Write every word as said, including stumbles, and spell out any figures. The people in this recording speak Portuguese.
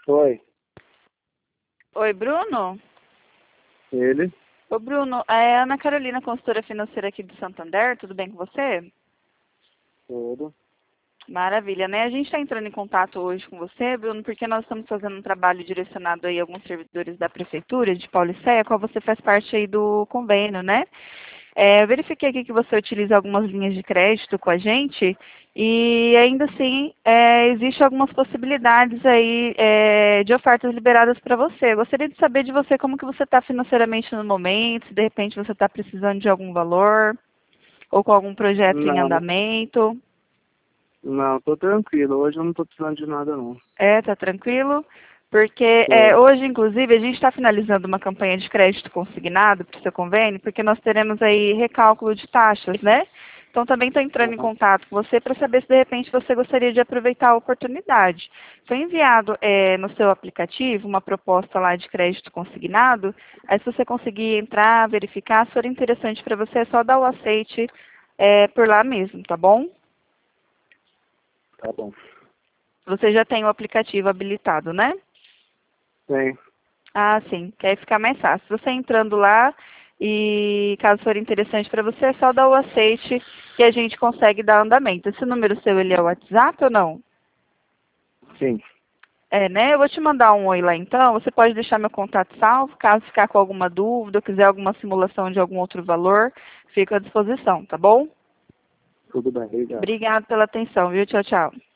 Oi, Oi, Bruno? ele? Ô, Bruno, é Ana Carolina, consultora financeira aqui do Santander, tudo bem com você? Tudo. Maravilha, né? A gente está entrando em contato hoje com você, Bruno, porque nós estamos fazendo um trabalho direcionado aí a alguns servidores da Prefeitura de Paulicéia, a qual você faz parte aí do convênio, né? É, eu verifiquei aqui que você utiliza algumas linhas de crédito com a gente e ainda assim é, existe algumas possibilidades aí é, de ofertas liberadas para você. Eu gostaria de saber de você como que você está financeiramente no momento, se de repente você está precisando de algum valor ou com algum projeto em Não, andamento. não, tô tranquilo. Hoje eu não tô precisando de nada, não. É, tá tranquilo? Porque é, Tô. hoje, inclusive, a gente está finalizando uma campanha de crédito consignado para o seu convênio, porque nós teremos aí recálculo de taxas, né? Então, também estou entrando em Aham. contato com você para saber se, de repente, você gostaria de aproveitar a oportunidade. Foi enviado é, no seu aplicativo uma proposta lá de crédito consignado. Aí, se você conseguir entrar, verificar, se for interessante para você, é só dar o aceite é, por lá mesmo, tá bom? Tá bom. Você já tem o aplicativo habilitado, né? Tem. Ah, sim, que aí fica mais fácil. Você entrando lá e caso for interessante para você, é só dar o aceite que a gente consegue dar andamento. Esse número seu, ele é o WhatsApp ou não? Sim. É, né? Eu vou te mandar um oi lá então. Você pode deixar meu contato salvo, caso ficar com alguma dúvida ou quiser alguma simulação de algum outro valor, fico à disposição, tá bom? Tudo bem, obrigado. Obrigado pela atenção, viu? Tchau, tchau.